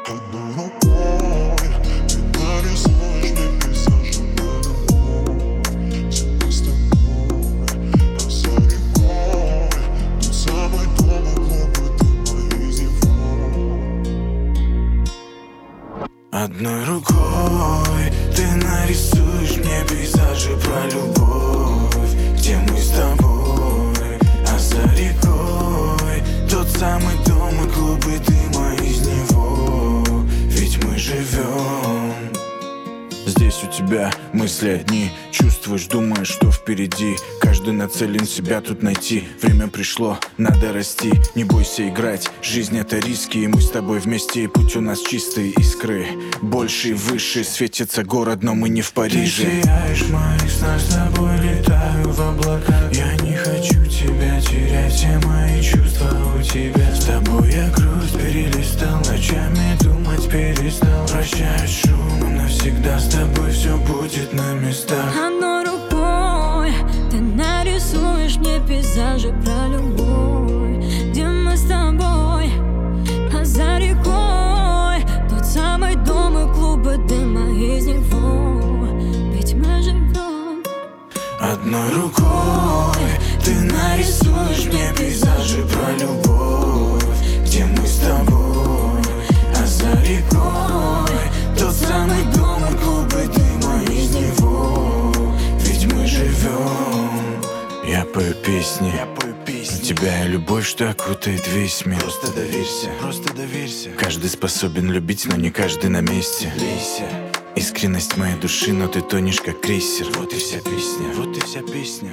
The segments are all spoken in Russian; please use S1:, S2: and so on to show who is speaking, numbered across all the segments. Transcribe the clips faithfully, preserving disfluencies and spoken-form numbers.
S1: Одной рукой ты нарисуешь мне пейзажи про любовь, где мы с тобой, а за рекой тот самый дом и клубы дыма из него.
S2: Одной рукой ты нарисуешь мне пейзажи про любовь, где мы с тобой, а за рекой тот самый дом и клубы дыма из него. Ведь мы живем. Здесь у тебя мысли одни, чувствуешь, думаешь, что впереди. Каждый нацелен себя тут найти. Время пришло, надо расти. Не бойся играть, жизнь это риски. И мы с тобой вместе, и путь у нас чистые искры. Больше и выше светится город, но мы не в Париже. Ты сияешь в моих снах, с тобой летаю в облаках. Я не хочу тебя терять, все мои чувства у тебя. С тобой я грусть перелистал, ночами думать перестал. Прощаюсь с шумом навсегда, с тобой все будет на местах.
S3: Одной рукой ты нарисуешь мне пейзажи про любовь, где мы с тобой, а за рекой тот самый дом и клубы дыма из него. Ведь мы живем.
S2: Одной рукой ты нарисуешь мне пейзажи про любовь, где мы с тобой, а за рекой тот самый дом и клубы дыма из него. Ведь мы живем. Я пою песни, я пою песни. У тебя и любовь, что окутает весь мир. Просто доверься, просто доверься. Каждый способен любить, но не каждый на месте. Лейся. Искренность моей души, но ты тонешь как крейсер. Вот и вся песня, вот и вся песня.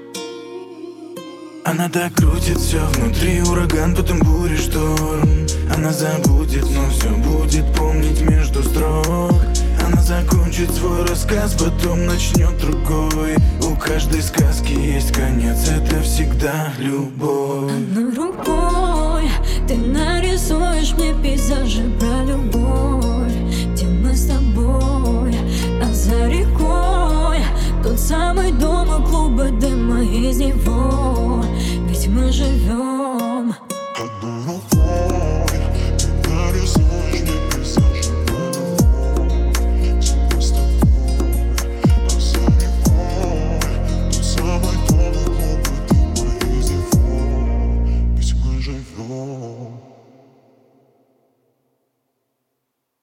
S2: Она так крутит все внутри, ураган, потом буря, шторм. Она забудет, но все будет помнить между строк. Она закончит свой рассказ, потом начнет другой. У каждой сказки есть конец, это всегда любовь.
S3: Одной рукой ты нарисуешь мне пейзажи про любовь, где мы с тобой, а за рекой тот самый дом и клуб